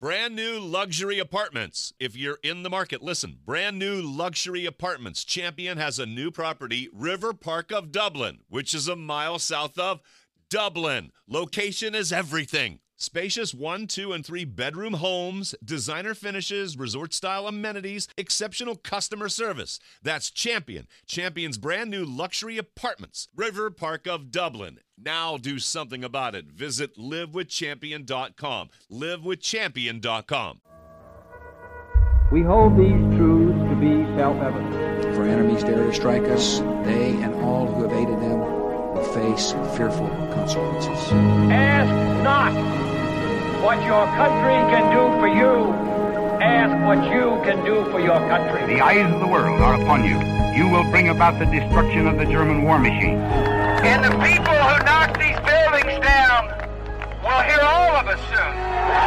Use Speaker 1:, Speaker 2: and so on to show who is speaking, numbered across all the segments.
Speaker 1: Brand new luxury apartments. If you're in the market, listen. Brand new luxury apartments. Champion has a new property, River Park of Dublin, which is a mile south of Dublin. Location is everything. Spacious 1, 2, and 3 bedroom homes, designer finishes, resort-style amenities, exceptional customer service. That's Champion. Champion's brand new luxury apartments, River Park of Dublin. Now do something about it. Visit livewithchampion.com. livewithchampion.com.
Speaker 2: We hold these truths to be self-evident.
Speaker 3: For enemies dare to strike us, they and all who have aided them will face fearful consequences.
Speaker 2: Ask not what your country can do for you. Ask what you can do for your country.
Speaker 4: The eyes of the world are upon you. You will bring about the destruction of the German war machine.
Speaker 5: And the people who knock these buildings down will hear all of us soon.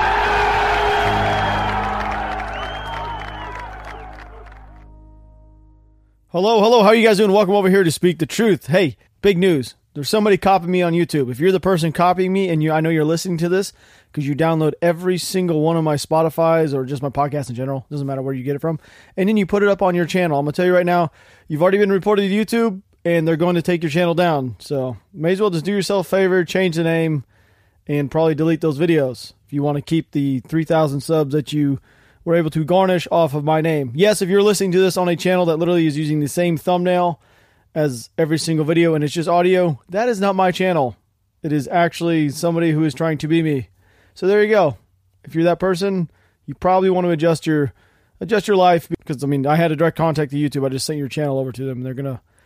Speaker 6: Hello. How are you guys doing? Welcome over here to Speak the Truth. Hey, big news. There's somebody copying me on YouTube. If you're the person copying me and I know you're listening to this because you download every single one of my Spotify's or just my podcast in general, doesn't matter where you get it from, and then you put it up on your channel. I'm going to tell you right now, you've already been reported to YouTube and they're going to take your channel down. So may as well just do yourself a favor, change the name, and probably delete those videos if you want to keep the 3,000 subs that you were able to garnish off of my name. Yes, if you're listening to this on a channel that literally is using the same thumbnail as every single video and it's just audio, that is not my channel. It is actually somebody who is trying to be me. So there you go. If you're that person, you probably want to adjust your life, because I had a direct contact to YouTube. I just sent your channel over to them. They're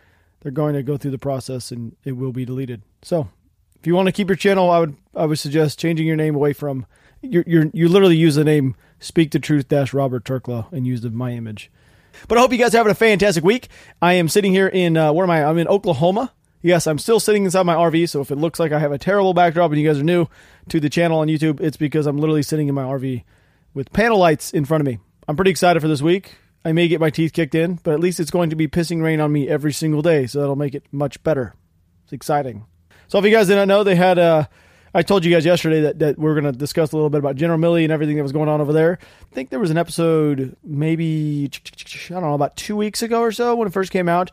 Speaker 6: going to go through the process and it will be deleted. So if you want to keep your channel, I would suggest changing your name away from you literally use the name Speak the Truth Robert Turkla and use my image. But I hope you guys are having a fantastic week. I am sitting here in, where am I? I'm in Oklahoma. Yes, I'm still sitting inside my RV, so if it looks like I have a terrible backdrop and you guys are new to the channel on YouTube, it's because I'm literally sitting in my RV with panel lights in front of me. I'm pretty excited for this week. I may get my teeth kicked in, but at least it's going to be pissing rain on me every single day, so that'll make it much better. It's exciting. So if you guys didn't know, they had I told you guys yesterday that we're going to discuss a little bit about General Milley and everything that was going on over there. I think there was an episode maybe, I don't know, about 2 weeks ago or so when it first came out.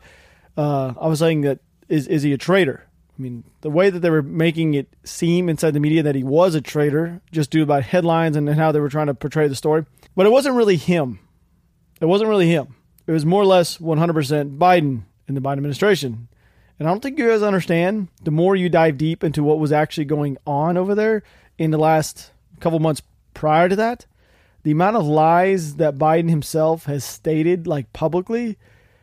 Speaker 6: I was saying that, is he a traitor? I mean, the way that they were making it seem inside the media that he was a traitor, just due by headlines and how they were trying to portray the story. But it wasn't really him. It was more or less 100% Biden and the Biden administration. And I don't think you guys understand, the more you dive deep into what was actually going on over there in the last couple months prior to that, the amount of lies that Biden himself has stated, like publicly,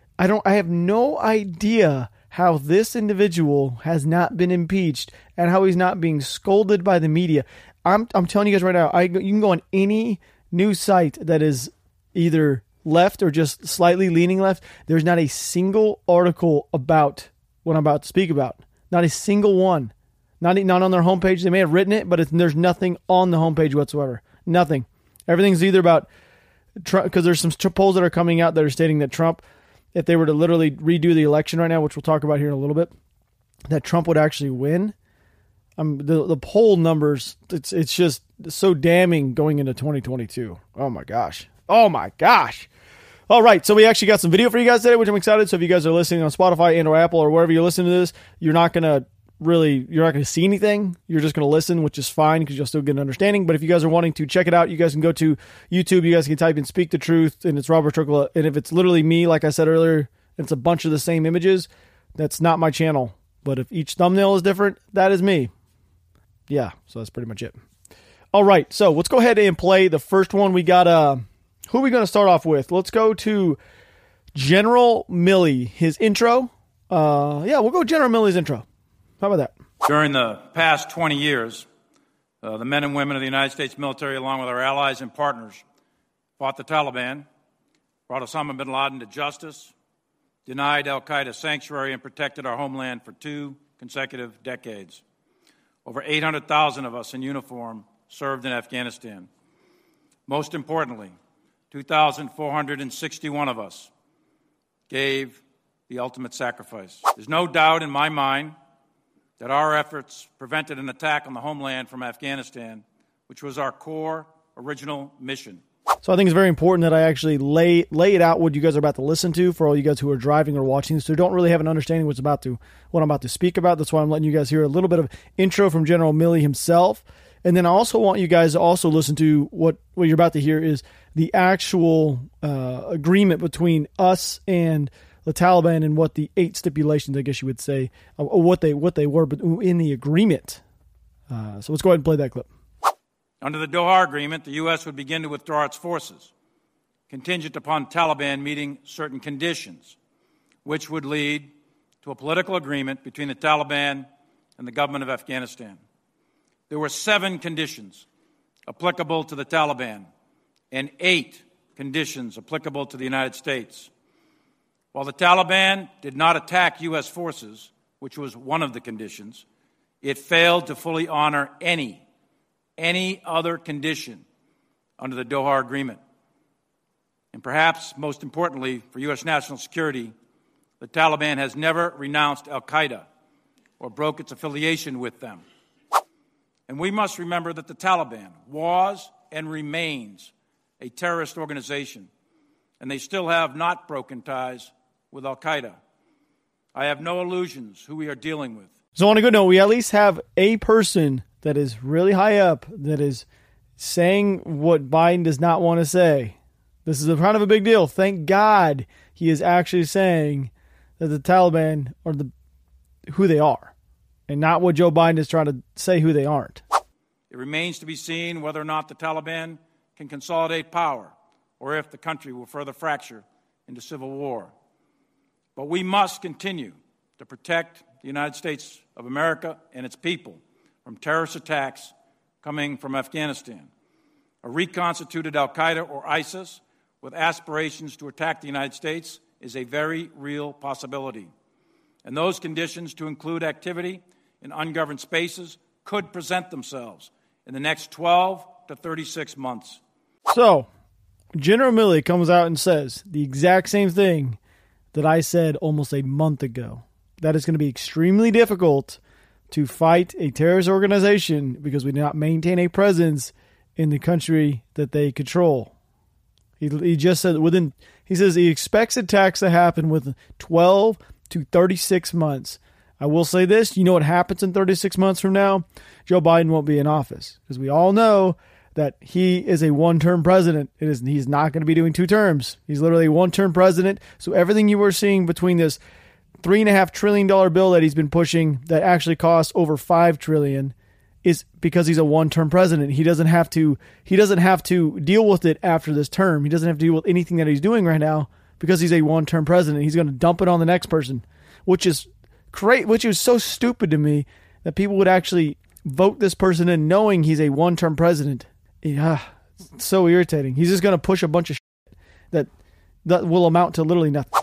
Speaker 6: I have no idea how this individual has not been impeached and how he's not being scolded by the media. I'm telling you guys right now, you can go on any news site that is either left or just slightly leaning left. There's not a single article about what I'm about to speak about. Not a single one. Not on their homepage. They may have written it, but there's nothing on the homepage whatsoever. Nothing. Everything's either about Trump, because there's some polls that are coming out that are stating that Trump, if they were to literally redo the election right now, which we'll talk about here in a little bit, that Trump would actually win. The poll numbers, it's just so damning going into 2022. Oh my gosh. All right, so we actually got some video for you guys today, which I'm excited. So if you guys are listening on Spotify and or Apple or wherever you're listening to this, you're not going to see anything. You're just going to listen, which is fine because you'll still get an understanding. But if you guys are wanting to check it out, you guys can go to YouTube. You guys can type in Speak the Truth, and it's Robert Turkla. And if it's literally me, like I said earlier, it's a bunch of the same images, that's not my channel. But if each thumbnail is different, that is me. Yeah, so that's pretty much it. All right, so let's go ahead and play the first one. We got who are we going to start off with? Let's go to General Milley, his intro. We'll go General Milley's intro. How about that?
Speaker 7: During the past 20 years, the men and women of the United States military, along with our allies and partners, fought the Taliban, brought Osama bin Laden to justice, denied al-Qaeda sanctuary, and protected our homeland for 2 consecutive decades. Over 800,000 of us in uniform served in Afghanistan. Most importantly, 2,461 of us gave the ultimate sacrifice. There's no doubt in my mind that our efforts prevented an attack on the homeland from Afghanistan, which was our core original mission.
Speaker 6: So I think it's very important that I actually lay it out what you guys are about to listen to for all you guys who are driving or watching this who don't really have an understanding what I'm about to speak about. That's why I'm letting you guys hear a little bit of intro from General Milley himself. And then I also want you guys to also listen to what you're about to hear is the actual agreement between us and the Taliban and what the 8 stipulations, I guess you would say, what they were in the agreement. So let's go ahead and play that clip.
Speaker 7: Under the Doha Agreement, the U.S. would begin to withdraw its forces, contingent upon Taliban meeting certain conditions, which would lead to a political agreement between the Taliban and the government of Afghanistan. There were 7 conditions applicable to the Taliban and 8 conditions applicable to the United States. While the Taliban did not attack U.S. forces, which was one of the conditions, it failed to fully honor any other condition under the Doha Agreement. And perhaps most importantly for U.S. national security, the Taliban has never renounced al-Qaeda or broke its affiliation with them. And we must remember that the Taliban was and remains a terrorist organization, and they still have not broken ties with al-Qaeda. I have no illusions who we are dealing with.
Speaker 6: So on a good note, we at least have a person that is really high up that is saying what Biden does not want to say. This is kind of a big deal. Thank God he is actually saying that the Taliban are who they are and not what Joe Biden is trying to say who they aren't.
Speaker 7: It remains to be seen whether or not the Taliban can consolidate power or if the country will further fracture into civil war. But we must continue to protect the United States of America and its people from terrorist attacks coming from Afghanistan. A reconstituted al-Qaeda or ISIS with aspirations to attack the United States is a very real possibility. And those conditions, to include activity in ungoverned spaces, could present themselves in the next 12 to 36 months.
Speaker 6: So, General Milley comes out and says the exact same thing that I said almost a month ago. That it's going to be extremely difficult to fight a terrorist organization because we do not maintain a presence in the country that they control. He just said he says he expects attacks to happen within 12 to 36 months. I will say this, you know what happens in 36 months from now? Joe Biden won't be in office because we all know that he is a one-term president. He's not going to be doing 2 terms. He's literally a one-term president. So everything you were seeing between this $3.5 trillion bill that he's been pushing that actually costs over $5 trillion is because he's a one-term president. He doesn't have to deal with it after this term. He doesn't have to deal with anything that he's doing right now because he's a one-term president. He's going to dump it on the next person, which is so stupid to me that people would actually vote this person in knowing he's a one-term president. Yeah, it's so irritating. He's just going to push a bunch of shit that will amount to literally nothing.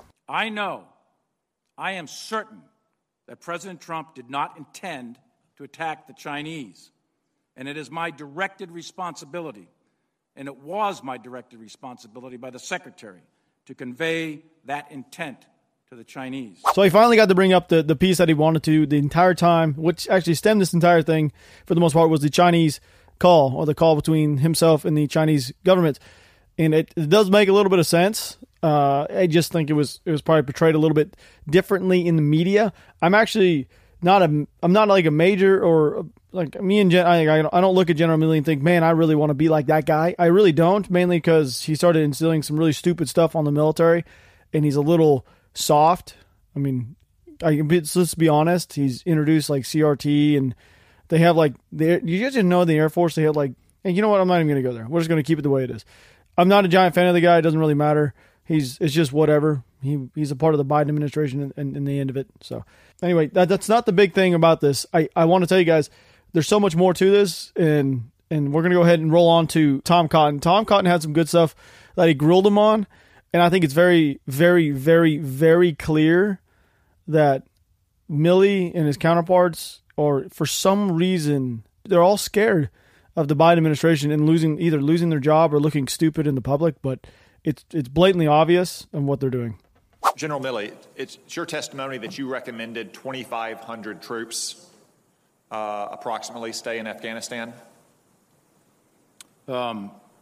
Speaker 7: I am certain that President Trump did not intend to attack the Chinese. And it is my directed responsibility, and it was my directed responsibility by the Secretary, to convey that intent to the Chinese.
Speaker 6: So he finally got to bring up the piece that he wanted to the entire time, which actually stemmed this entire thing, for the most part, was the Chinese call, or the call between himself and the Chinese government. And it does make a little bit of sense. I just think it was probably portrayed a little bit differently in the media. I'm actually I'm not like a major, or like me and I don't look at General Milley and think, man, I really want to be like that guy. I really don't, mainly because he started instilling some really stupid stuff on the military, and he's a little soft. I mean, let's be honest. He's introduced like CRT, and they have like you guys didn't know the Air Force, they had like, hey, you know what? I'm not even going to go there. We're just going to keep it the way it is. I'm not a giant fan of the guy. It doesn't really matter. It's just whatever. He's a part of the Biden administration and in the end of it. So anyway, that's not the big thing about this. I want to tell you guys, there's so much more to this, and we're going to go ahead and roll on to Tom Cotton. Tom Cotton had some good stuff that he grilled him on, and I think it's very, very, very, very clear that Milley and his counterparts, or for some reason, they're all scared of the Biden administration and either losing their job or looking stupid in the public, but it's blatantly obvious on what they're doing.
Speaker 8: General Milley, it's your testimony that you recommended 2,500 troops approximately stay in Afghanistan?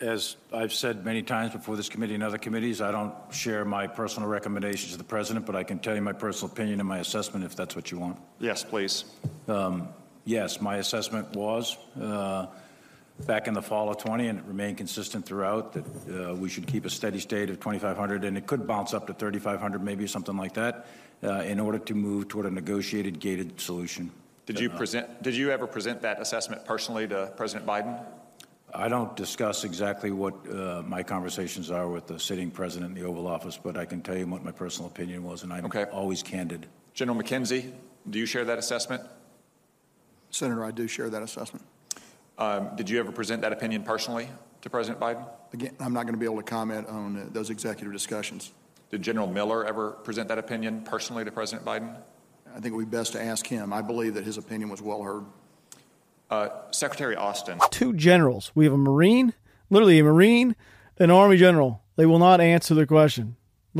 Speaker 7: As I've said many times before this committee and other committees, I don't share my personal recommendations to the president, but I can tell you my personal opinion and my assessment if that's what you want.
Speaker 8: Yes, please.
Speaker 7: Yes, my assessment was back in the fall of 20, and it remained consistent throughout, that we should keep a steady state of 2,500, and it could bounce up to 3,500, maybe something like that, in order to move toward a negotiated, gated solution.
Speaker 8: Did you ever present that assessment personally to President Biden?
Speaker 7: I don't discuss exactly what my conversations are with the sitting president in the Oval Office, but I can tell you what my personal opinion was, and I'm always candid.
Speaker 8: General McKenzie, do you share that assessment?
Speaker 9: Senator, I do share that assessment.
Speaker 8: Did you ever present that opinion personally to President Biden?
Speaker 9: Again, I'm not going to be able to comment on those executive discussions.
Speaker 8: Did General Miller ever present that opinion personally to President Biden?
Speaker 9: I think it would be best to ask him. I believe that his opinion was well heard.
Speaker 8: Secretary Austin.
Speaker 6: Two generals. We have a Marine, literally a Marine, an Army general. They will not answer the question.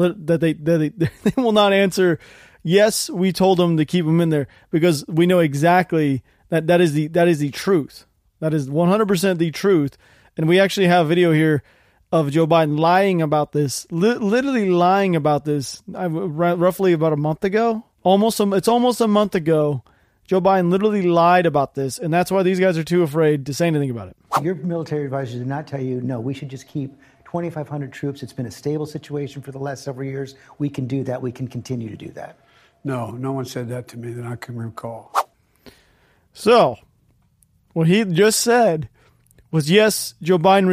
Speaker 6: They will not answer, yes, we told them to keep them in there, because we know exactly that is the truth. That is 100% the truth. And we actually have video here of Joe Biden lying about this, literally lying about this roughly about a month ago. It's almost a month ago. Joe Biden literally lied about this, and that's why these guys are too afraid to say anything about it.
Speaker 10: Your military advisors did not tell you, no, we should just keep 2,500 troops. It's been a stable situation for the last several years. We can do that. We can continue to do that.
Speaker 11: No one said that to me that I can recall.
Speaker 6: So, what he just said was, yes, Joe Biden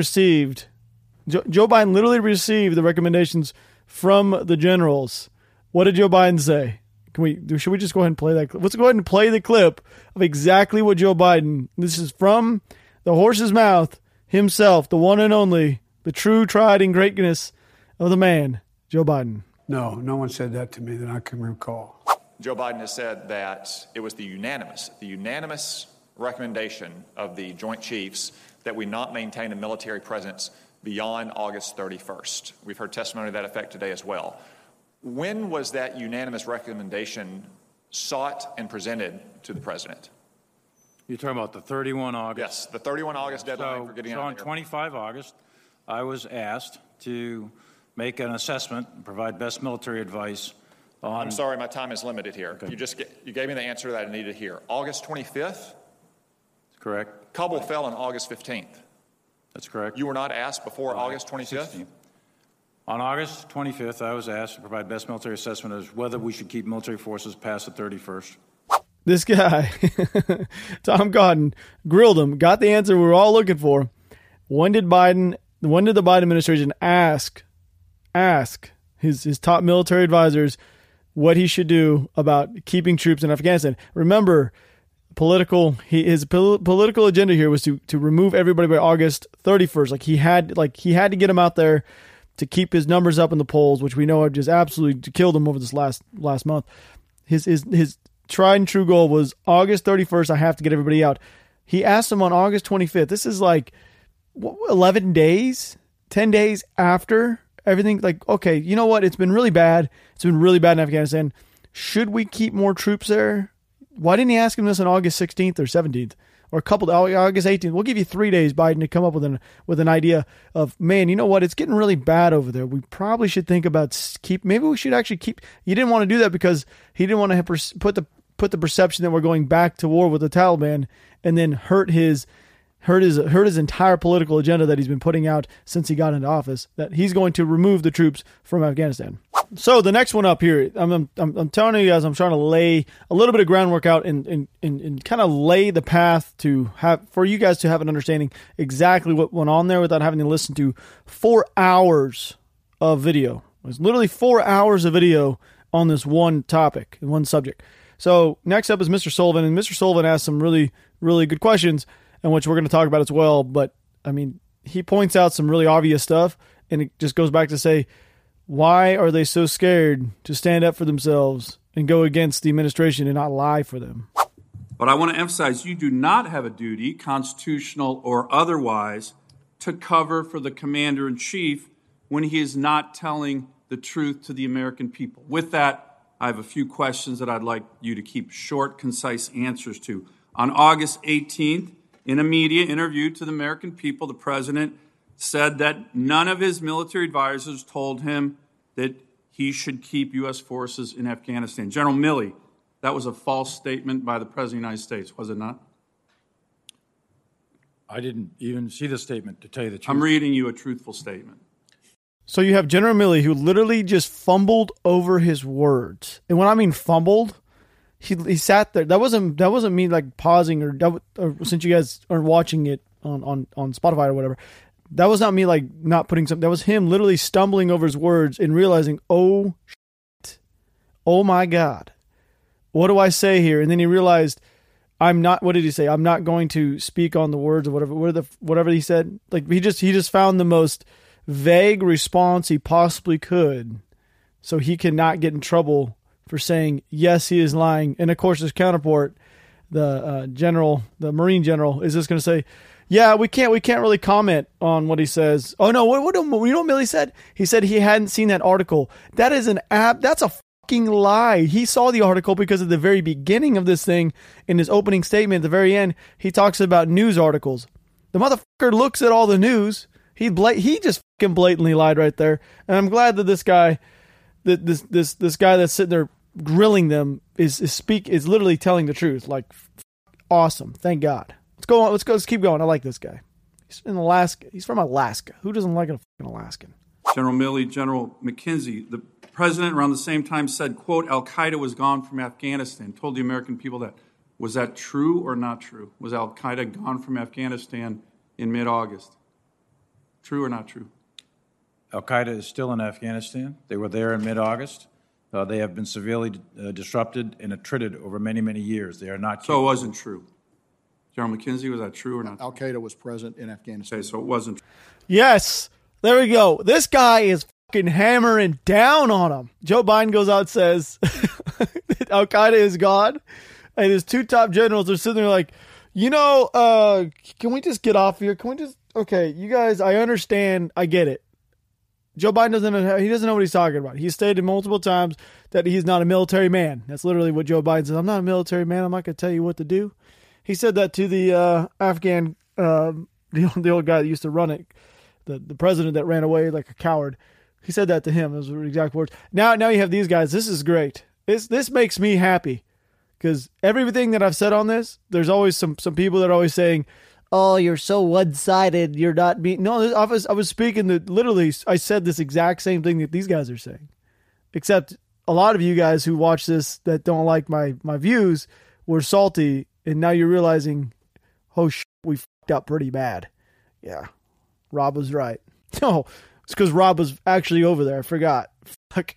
Speaker 6: literally received the recommendations from the generals. What did Joe Biden say? Should we just go ahead and play that clip? Let's go ahead and play the clip of exactly what Joe Biden, this is from the horse's mouth himself, the one and only, the true tried in greatness of the man, Joe Biden.
Speaker 11: No one said that to me that I can recall.
Speaker 8: Joe Biden has said that it was the unanimous recommendation of the Joint Chiefs that we not maintain a military presence beyond August 31st. We've heard testimony to that effect today as well. When was that unanimous recommendation sought and presented to the president?
Speaker 7: You're talking about the 31 August?
Speaker 8: Yes, the 31 August deadline for getting out
Speaker 7: on 25 August, I was asked to make an assessment and provide best military advice on...
Speaker 8: I'm sorry, my time is limited here. Okay. You gave me the answer that I needed to hear. August 25th?
Speaker 7: Correct.
Speaker 8: Kabul fell on August 15th.
Speaker 7: That's correct.
Speaker 8: You were not asked before August 25th? 16th.
Speaker 7: On August 25th, I was asked to provide best military assessment as whether we should keep military forces past the 31st.
Speaker 6: This guy, Tom Cotton, grilled him, got the answer we were all looking for. When did the Biden administration ask his top military advisors what he should do about keeping troops in Afghanistan? Remember, his political agenda here was to remove everybody by August 31st. He had to get him out there to keep his numbers up in the polls, which we know have just absolutely killed him over this last month. His tried and true goal was August 31st, I have to get everybody out. He asked him on August 25th. This is 11 days, 10 days after everything. Okay, you know what? It's been really bad. It's been really bad in Afghanistan. Should we keep more troops there? Why didn't he ask him this on August 16th or 17th? Or August 18th. We'll give you 3 days, Biden, to come up with an idea of, man, you know what? It's getting really bad over there. We probably should think about maybe we should actually keep. You didn't want to do that because he didn't want to put the perception that we're going back to war with the Taliban and then hurt his entire political agenda that he's been putting out since he got into office, that he's going to remove the troops from Afghanistan. So the next one up here, I'm telling you guys, I'm trying to lay a little bit of groundwork out and kind of lay the path for you guys to have an understanding exactly what went on there without having to listen to 4 hours of video. It was literally 4 hours of video on this one topic, one subject. So next up is Mr. Sullivan, and Mr. Sullivan asked some really, really good questions, and which we're going to talk about as well. But I mean, he points out some really obvious stuff, and it just goes back to say, why are they so scared to stand up for themselves and go against the administration and not lie for them?
Speaker 12: But I want to emphasize, you do not have a duty, constitutional or otherwise, to cover for the commander-in-chief when he is not telling the truth to the American people. With that, I have a few questions that I'd like you to keep short, concise answers to. On August 18th, in a media interview to the American people, the president said that none of his military advisors told him that he should keep U.S. forces in Afghanistan. General Milley, that was a false statement by the President of the United States, was it not?
Speaker 13: I didn't even see the statement, to tell you the truth.
Speaker 12: I'm reading you a truthful statement.
Speaker 6: So you have General Milley, who literally just fumbled over his words. And when I mean fumbled, he sat there. That wasn't me like pausing or since you guys are watching it on Spotify or whatever. That was not me like not putting something. That was him literally stumbling over his words and realizing, oh shit, oh my God, what do I say here? And then he realized, I'm not. What did he say? I'm not going to speak on the words or whatever he said. Like he just found the most vague response he possibly could, so he cannot get in trouble for saying yes, he is lying. And of course, his counterpart, the Marine general, is just going to say, yeah, we can't really comment on what he says. Oh no, what you know what Milley said? He said he hadn't seen that article. That is that's a fucking lie. He saw the article because at the very beginning of this thing, in his opening statement at the very end, he talks about news articles. The motherfucker looks at all the news. He just fucking blatantly lied right there. And I'm glad that this guy, this guy that's sitting there grilling them is literally telling the truth. Like, awesome. Thank God. Let's go on. Let's keep going. I like this guy. He's in Alaska. He's from Alaska. Who doesn't like a fucking Alaskan?
Speaker 12: General Milley, General McKenzie, the president around the same time said, quote, Al-Qaeda was gone from Afghanistan, told the American people that. Was that true or not true? Was Al-Qaeda gone from Afghanistan in mid-August? True or not true?
Speaker 13: Al-Qaeda is still in Afghanistan. They were there in mid-August. They have been severely disrupted and attrited over many, many years. They are not capable.
Speaker 12: So it wasn't true. General McKenzie, was that true or not?
Speaker 9: Al-Qaeda was present in Afghanistan.
Speaker 12: Okay, so it wasn't.
Speaker 6: Yes. There we go. This guy is fucking hammering down on him. Joe Biden goes out and says Al-Qaeda is gone. And his two top generals are sitting there like, can we just get off here? Can we just, okay, you guys, I understand. I get it. Joe Biden doesn't know what he's talking about. He's stated multiple times that he's not a military man. That's literally what Joe Biden says. I'm not a military man. I'm not going to tell you what to do. He said that to the Afghan, the old guy that used to run it, the president that ran away like a coward. He said that to him. Those were the exact words. Now you have these guys. This is great. This makes me happy because everything that I've said on this, there's always some people that are always saying, oh, you're so one-sided. You're not being... No, I was speaking that literally I said this exact same thing that these guys are saying. Except a lot of you guys who watch this that don't like my views were salty, and now you're realizing, oh, we fucked up pretty bad. Yeah, Rob was right. No, it's because Rob was actually over there. I forgot. Fuck.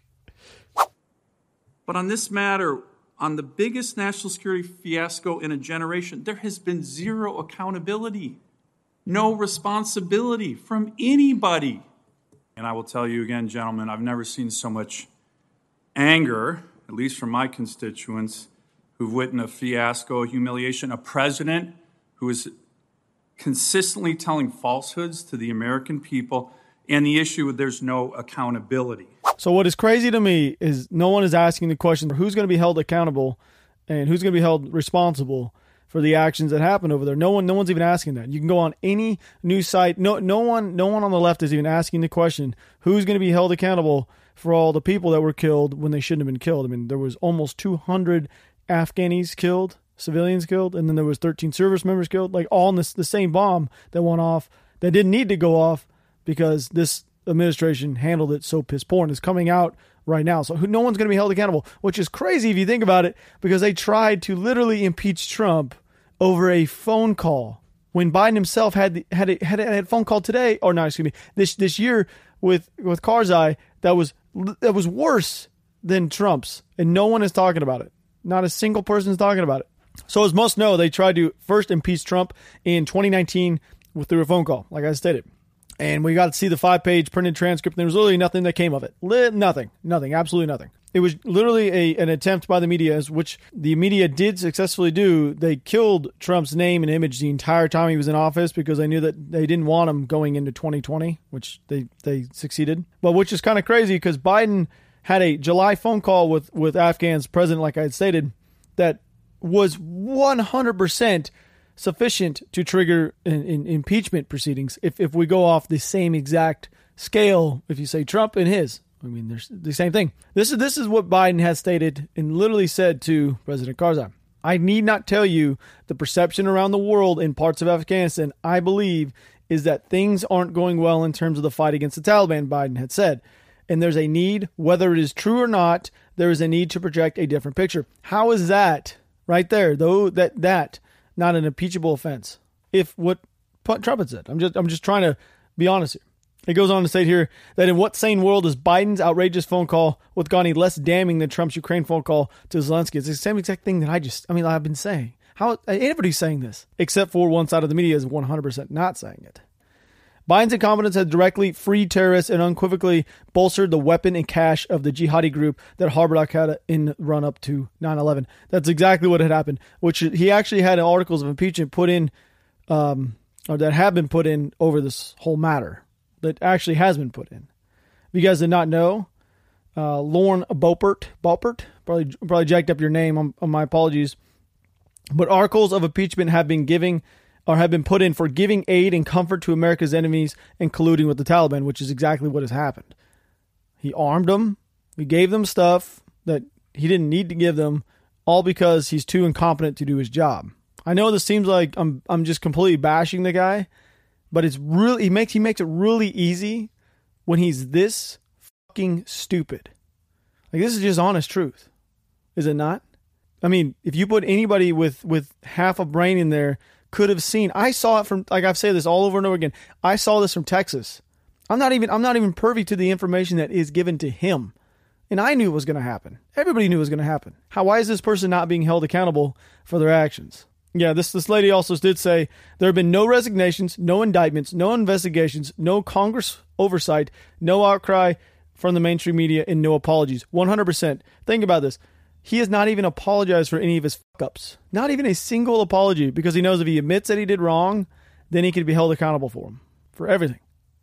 Speaker 12: But on this matter, on the biggest national security fiasco in a generation, there has been zero accountability, no responsibility from anybody. And I will tell you again, gentlemen, I've never seen so much anger, at least from my constituents, who've witnessed a fiasco, a humiliation, a president who is consistently telling falsehoods to the American people, and the issue of there's no accountability.
Speaker 6: So what is crazy to me is no one is asking the question, who's going to be held accountable and who's going to be held responsible for the actions that happened over there. No one's even asking that. You can go on any news site. No one on the left is even asking the question, who's going to be held accountable for all the people that were killed when they shouldn't have been killed. I mean, there was almost 200 Afghanis killed, civilians killed, and then there was 13 service members killed, like all in the same bomb that went off that didn't need to go off because this administration handled it so piss poor and is coming out right now. So no one's going to be held accountable, which is crazy if you think about it, because they tried to literally impeach Trump over a phone call when Biden himself had a phone call today, or no, excuse me, this year with Karzai that was worse than Trump's, and no one is talking about it. Not a single person is talking about it. So as most know, they tried to first impeach Trump in 2019 through a phone call, like I stated. And we got to see the 5-page printed transcript, and there was literally nothing that came of it. Nothing, absolutely nothing. It was literally an attempt by the media, which the media did successfully do. They killed Trump's name and image the entire time he was in office because they knew that they didn't want him going into 2020, which they succeeded. But which is kind of crazy because Biden had a July phone call with Afghan's president, like I had stated, that was 100% sufficient to trigger in impeachment proceedings if we go off the same exact scale. If you say Trump and his, I mean, there's the same thing. This is what Biden has stated and literally said to President Karzai. I need not tell you the perception around the world in parts of Afghanistan, I believe, is that things aren't going well in terms of the fight against the Taliban, Biden had said. And there's a need, whether it is true or not, there is a need to project a different picture. How is that right there, though, that not an impeachable offense? If what Trump had said, I'm just trying to be honest here. It goes on to state here that in what sane world is Biden's outrageous phone call with Ghani less damning than Trump's Ukraine phone call to Zelensky? It's the same exact thing that I've been saying. How anybody's saying this, except for one side of the media is 100% not saying it. Biden's incompetence had directly freed terrorists and unequivocally bolstered the weapon and cash of the jihadi group that harbored al-Qaeda in the run-up to 9/11. That's exactly what had happened, which he actually had articles of impeachment put in, or that have been put in over this whole matter. That actually has been put in. If you guys did not know, Lauren Boebert, probably jacked up your name, on my apologies, but articles of impeachment have been put in for giving aid and comfort to America's enemies and colluding with the Taliban, which is exactly what has happened. He armed them, he gave them stuff that he didn't need to give them, all because he's too incompetent to do his job. I know this seems like I'm just completely bashing the guy, but it's really he makes it really easy when he's this fucking stupid. Like, this is just honest truth, is it not? I mean, if you put anybody with half a brain in there, could have seen. I saw it from, like I've said this all over and over again. I saw this from Texas. I'm not even privy to the information that is given to him, and I knew it was going to happen. Everybody knew it was going to happen. Why is this person not being held accountable for their actions? Yeah, this lady also did say there have been no resignations, no indictments, no investigations, no Congress oversight, no outcry from the mainstream media, and no apologies. 100%. Think about this. He has not even apologized for any of his fuck-ups. Not even a single apology, because he knows if he admits that he did wrong, then he could be held accountable for him, for everything.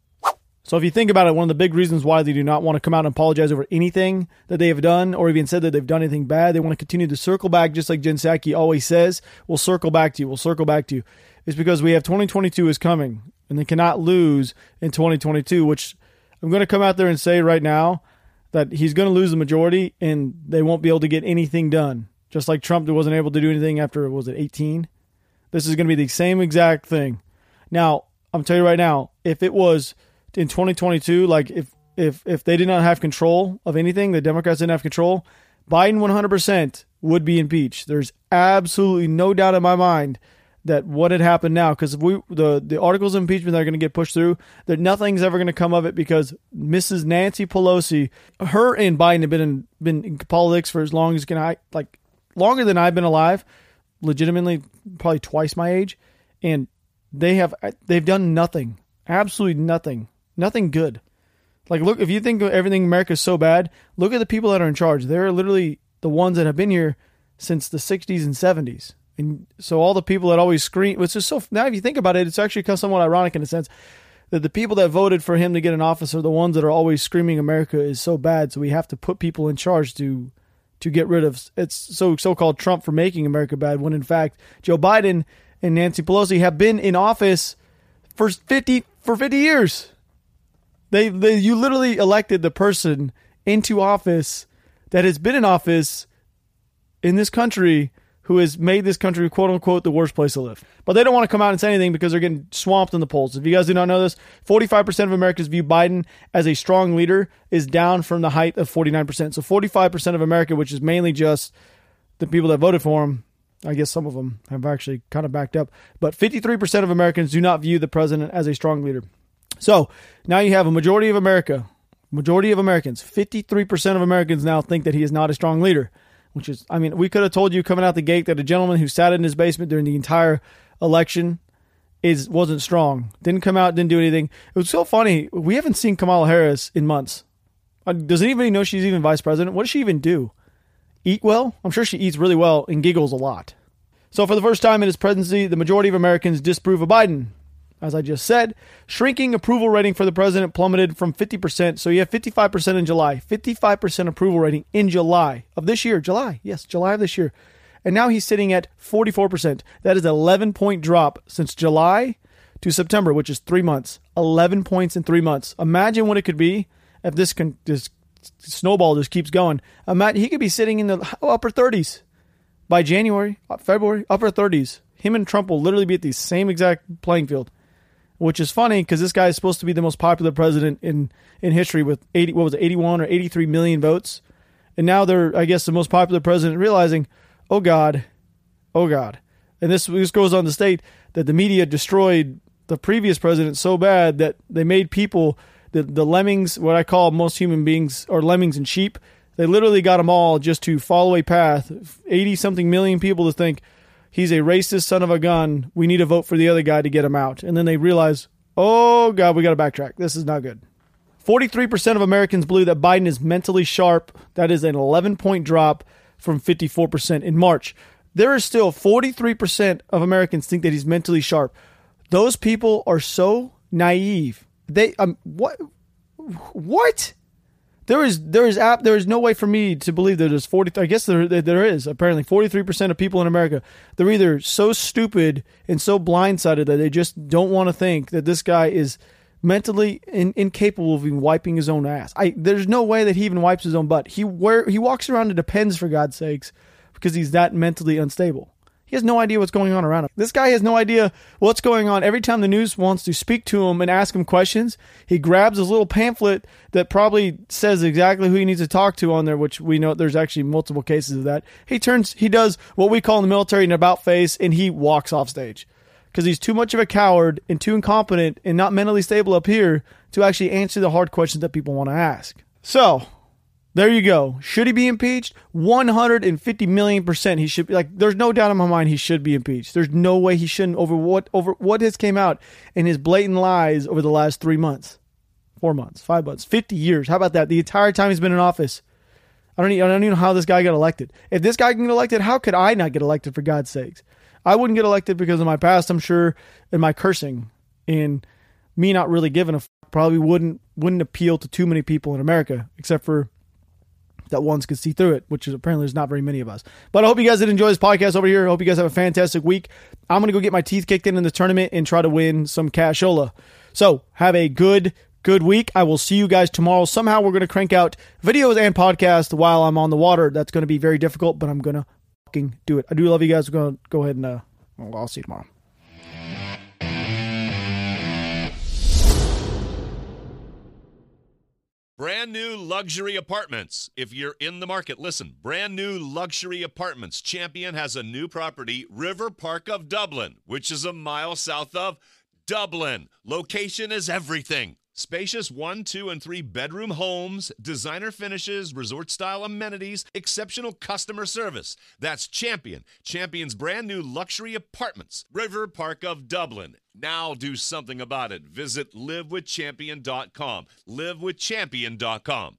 Speaker 6: So if you think about it, one of the big reasons why they do not want to come out and apologize over anything that they have done, or even said that they've done anything bad, they want to continue to circle back, just like Jen Psaki always says, we'll circle back to you, is because we have 2022 is coming, and they cannot lose in 2022, which I'm going to come out there and say right now that he's going to lose the majority, and they won't be able to get anything done. Just like Trump wasn't able to do anything after, 18? This is going to be the same exact thing. Now, I'm telling you right now, if it was in 2022, like if they did not have control of anything, the Democrats didn't have control, Biden 100% would be impeached. There's absolutely no doubt in my mind that what had happened now, because if the articles of impeachment that are going to get pushed through, that nothing's ever going to come of it, because Mrs. Nancy Pelosi, her and Biden have been in politics for as long as longer than I've been alive, legitimately probably twice my age, and they've done nothing, absolutely nothing good. Like, look, if you think everything in America is so bad, look at the people that are in charge. They're literally the ones that have been here since the 60s and 70s. And so all the people that always scream, it's just so, now if you think about it, it's actually somewhat ironic in a sense that the people that voted for him to get an office are the ones that are always screaming America is so bad, so we have to put people in charge to get rid of, it's so-called Trump for making America bad, when in fact Joe Biden and Nancy Pelosi have been in office for 50 years. You literally elected the person into office that has been in office in this country who has made this country, quote unquote, the worst place to live. But they don't want to come out and say anything because they're getting swamped in the polls. If you guys do not know this, 45% of Americans view Biden as a strong leader, is down from the height of 49%. So 45% of America, which is mainly just the people that voted for him, I guess some of them have actually kind of backed up, but 53% of Americans do not view the president as a strong leader. So now you have a majority of Americans, 53% of Americans now think that he is not a strong leader. Which is, I mean, we could have told you coming out the gate that a gentleman who sat in his basement during the entire election wasn't strong. Didn't come out, didn't do anything. It was so funny. We haven't seen Kamala Harris in months. Does anybody know she's even vice president? What does she even do? Eat well? I'm sure she eats really well and giggles a lot. So for the first time in his presidency, the majority of Americans disapprove of Biden. As I just said, shrinking approval rating for the president plummeted from 50%. So you have 55% in July, 55% approval rating in July of this year. July of this year. and now he's sitting at 44%. That is an 11-point drop since July to September, which is 3 months. 11 points in 3 months. Imagine what it could be if this snowball just keeps going. Imagine he could be sitting in the upper 30s by January, February, upper 30s. Him and Trump will literally be at the same exact playing field, which is funny because this guy is supposed to be the most popular president in history with 81 or 83 million votes. And now they're, I guess, the most popular president realizing, oh God. And this goes on to state that the media destroyed the previous president so bad that they made people, the lemmings, what I call most human beings are lemmings and sheep. They literally got them all just to follow a path. 80-something million people to think he's a racist son of a gun. We need to vote for the other guy to get him out. And then they realize, oh God, we got to backtrack. This is not good. 43% of Americans believe that Biden is mentally sharp. That is an 11-point drop from 54% in March. There is still 43% of Americans think that he's mentally sharp. Those people are so naive. They what? There is no way for me to believe that there's 40. I guess there is apparently 43% of people in America. They're either so stupid and so blindsided that they just don't want to think that this guy is mentally incapable of even wiping his own ass. There's no way that he even wipes his own butt. He walks around in Depends, for God's sakes, because he's that mentally unstable. He has no idea what's going on around him. This guy has no idea what's going on. Every time the news wants to speak to him and ask him questions, he grabs his little pamphlet that probably says exactly who he needs to talk to on there, which we know there's actually multiple cases of that. He does what we call in the military an about face, and he walks off stage because he's too much of a coward and too incompetent and not mentally stable up here to actually answer the hard questions that people want to ask. So there you go. Should he be impeached? 150 million% he should be. Like, there's no doubt in my mind he should be impeached. There's no way he shouldn't over what has came out in his blatant lies over the last 3 months, 4 months, 5 months, 50 years. How about that? The entire time he's been in office. I don't even know how this guy got elected. If this guy can get elected, how could I not get elected, for God's sakes? I wouldn't get elected because of my past, I'm sure, and my cursing and me not really giving a probably wouldn't appeal to too many people in America, except for that ones could see through it, which is apparently there's not very many of us. But I hope you guys did enjoy this podcast over here. I hope you guys have a fantastic week. I'm going to go get my teeth kicked in the tournament and try to win some cashola. So have a good week. I will see you guys tomorrow. Somehow we're going to crank out videos and podcasts while I'm on the water. That's going to be very difficult, but I'm going to fucking do it. I do love you guys. We're going to go ahead and I'll see you tomorrow.
Speaker 1: Brand new luxury apartments. If you're in the market, listen. Brand new luxury apartments. Champion has a new property, River Park of Dublin, which is a mile south of Dublin. Location is everything. Spacious 1, 2, and 3 bedroom homes, designer finishes, resort-style amenities, exceptional customer service. That's Champion. Champion's brand new luxury apartments, River Park of Dublin. Now do something about it. Visit livewithchampion.com. livewithchampion.com.